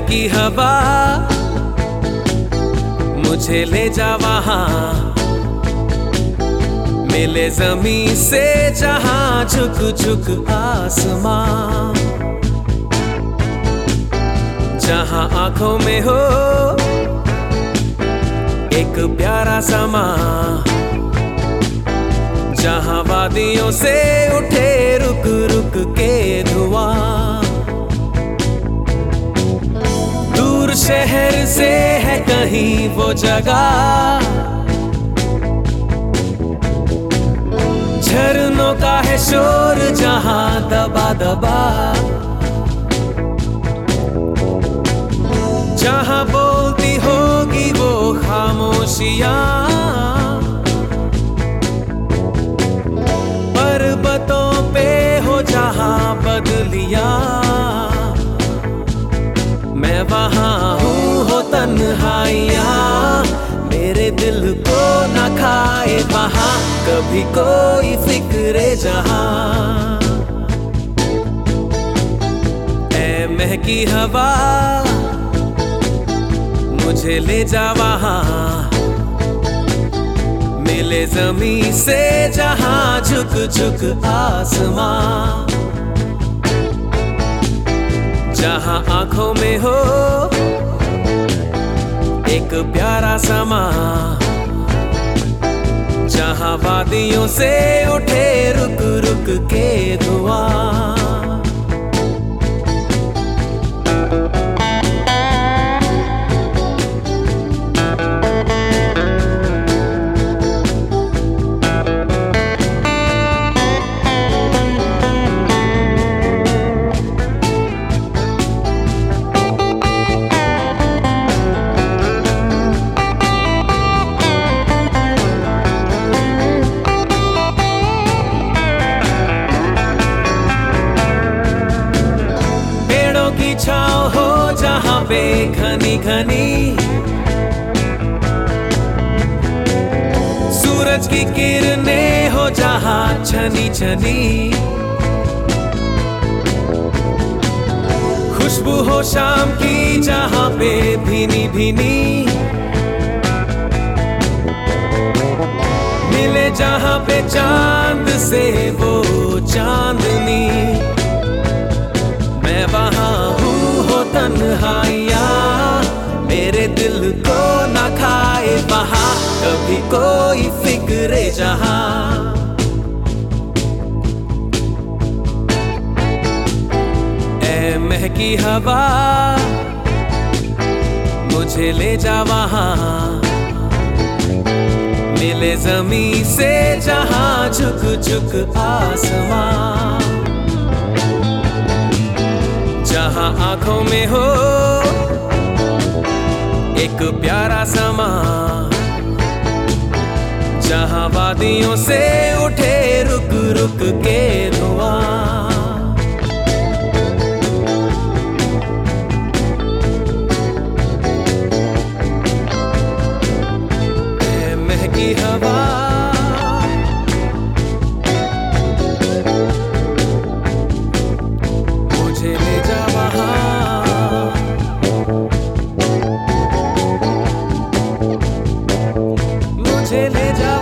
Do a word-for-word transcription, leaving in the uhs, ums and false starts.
महकी हवा मुझे ले जा वहां, मिले जमीन से जहां झुक झुक आसमां, जहां आंखों में हो एक प्यारा समा, जहां वादियों से उठे रुक रुक के धुआं। दूर शहर से है कहीं वो जगह, झरनों का है शोर जहां दबा दबा, जहां बोलती होगी वो खामोशियां, पर्वतों पे हो जहां बदलियां, मैं वहां हूँ हो तन्हाइयां, मेरे दिल को न खाए वहां कभी कोई फिक्रे जहां। ऐ महकी हवा मुझे ले जा वहां, मिले जमीन से जहां झुक झुक आसमां, जहां आंखों में हो एक प्यारा समा, जहां वादियों से उठे रुक रुक के धुआं। की छाँव हो जहां पे घनी घनी, सूरज की किरणें हो जहां छनी छनी, खुशबू हो शाम की जहां पे भीनी भीनी, मिले जहां पे चांद से वो चांदनी, मैं वहां हूँ हो तन्हाइयां, मेरे दिल को न खाए वहां कभी कोई फिक्रे जहां। ऐ महकी हवा मुझे ले जा वहां, मिले जमीन से जहां झुक झुक आसमां, जहां आंखों में हो एक प्यारा समा, जहां वादियों से उठे रुक रुक के धुआं। ऐ महकी हवा मुझे ले जा वहां, मुझे ले जा